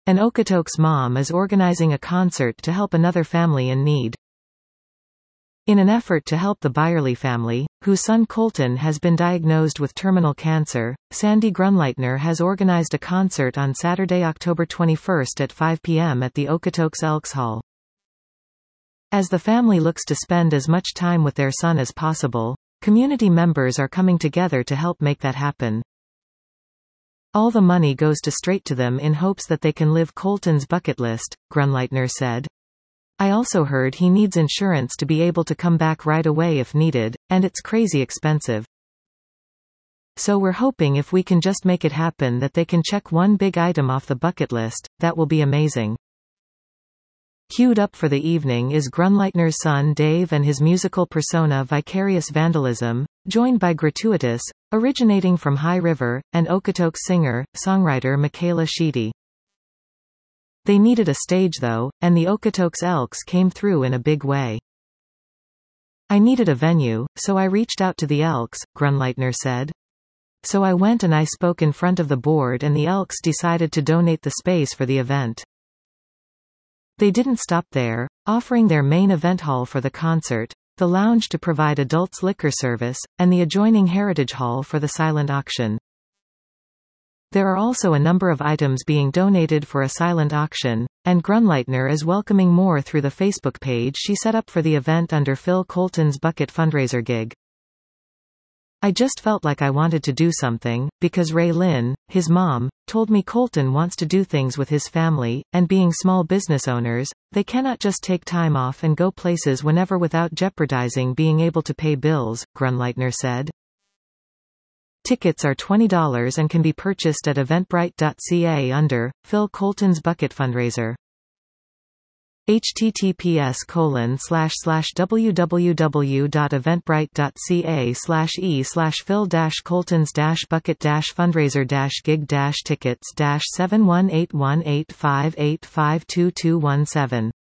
An Okotoks mom is organizing a concert to help another family in need. In an effort to help the Byerly family, whose son Colton has been diagnosed with terminal cancer, Sandy Grunleitner has organized a concert on Saturday, October 21 at 5 p.m. at the Okotoks Elks Hall. As the family looks to spend as much time with their son as possible, community members are coming together to help make that happen. All the money goes straight to them in hopes that they can live Colton's bucket list, Grunleitner said. I also heard he needs insurance to be able to come back right away if needed, and it's crazy expensive. So we're hoping if we can just make it happen that they can check one big item off the bucket list, that will be amazing. Queued up for the evening is Grunleitner's son Dave and his musical persona Vicarious Vandalism, joined by Gratuitous, originating from High River, and Okotoks singer-songwriter Michaela Sheedy. They needed a stage though, and the Okotoks Elks came through in a big way. I needed a venue, so I reached out to the Elks, Grunleitner said. So I went and I spoke in front of the board and the Elks decided to donate the space for the event. They didn't stop there, offering their main event hall for the concert, the lounge to provide adults liquor service, and the adjoining Heritage Hall for the silent auction. There are also a number of items being donated for a silent auction, and Grunleitner is welcoming more through the Facebook page she set up for the event under Phil Colton's Bucket fundraiser gig. I just felt like I wanted to do something, because Ray Lynn, his mom, told me Colton wants to do things with his family, and being small business owners, they cannot just take time off and go places whenever without jeopardizing being able to pay bills, Grunleitner said. Tickets are $20 and can be purchased at eventbrite.ca under Phil Colton's Bucket Fundraiser. https://www.eventbrite.ca/e/phil-coltons-bucket-fundraiser-gig-tickets-7181858552217